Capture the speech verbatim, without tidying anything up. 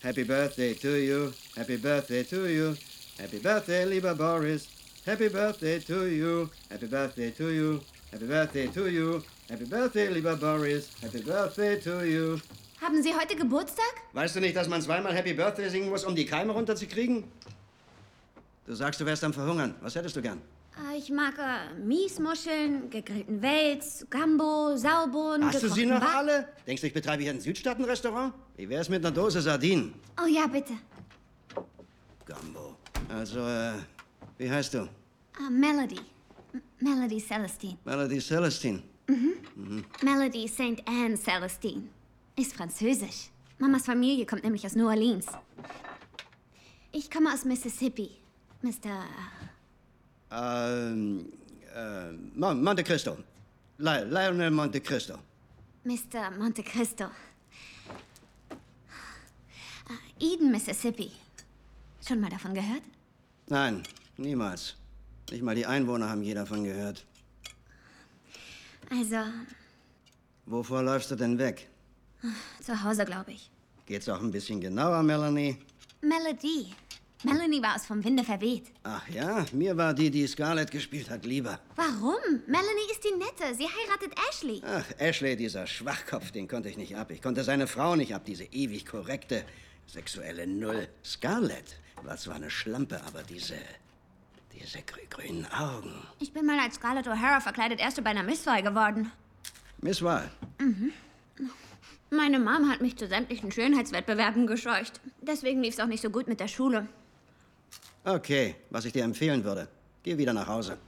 Happy birthday to you. Happy birthday to you. Happy birthday, lieber Boris. Happy birthday to you. Happy birthday to you. Happy birthday to you. Happy birthday, lieber Boris. Happy birthday to you. Haben Sie heute Geburtstag? Weißt du nicht, dass man zweimal Happy Birthday singen muss, um die Keime runterzukriegen? Du sagst, du wärst am Verhungern. Was hättest du gern? Ich mag äh, Miesmuscheln, gegrillten Wels, Gambo, Saubohnen. Hast du sie noch Ba alle? Denkst du, ich betreibe hier ein Südstaaten-Restaurant? Wie wär's mit einer Dose Sardinen? Oh ja, bitte. Gambo. Also, äh, wie heißt du? Uh, Melody. M Melody Celestine. Melody Celestine. Mhm. Mhm. Melody Saint Anne Celestine. Ist französisch. Mamas Familie kommt nämlich aus New Orleans. Ich komme aus Mississippi. Mister Ähm, äh, Mon Monte Cristo. Li Lionel Monte Cristo. Mister Monte Cristo. Uh, Eden, Mississippi. Schon mal davon gehört? Nein, niemals. Nicht mal die Einwohner haben je davon gehört. Also... Wovor läufst du denn weg? Zu Hause, glaube ich. Geht's auch ein bisschen genauer, Melanie? Melodie. Melanie war aus vom Winde verweht. Ach ja, mir war die, die Scarlett gespielt hat, lieber. Warum? Melanie ist die Nette. Sie heiratet Ashley. Ach, Ashley, dieser Schwachkopf, den konnte ich nicht ab. Ich konnte seine Frau nicht ab, diese ewig korrekte, sexuelle Null. Scarlett war zwar eine Schlampe, aber diese... diese grü grünen Augen. Ich bin mal als Scarlett O'Hara verkleidet Erste bei einer Misswahl geworden. Misswahl? Mhm. Meine Mom hat mich zu sämtlichen Schönheitswettbewerben gescheucht. Deswegen lief's auch nicht so gut mit der Schule. Okay, was ich dir empfehlen würde. Geh wieder nach Hause.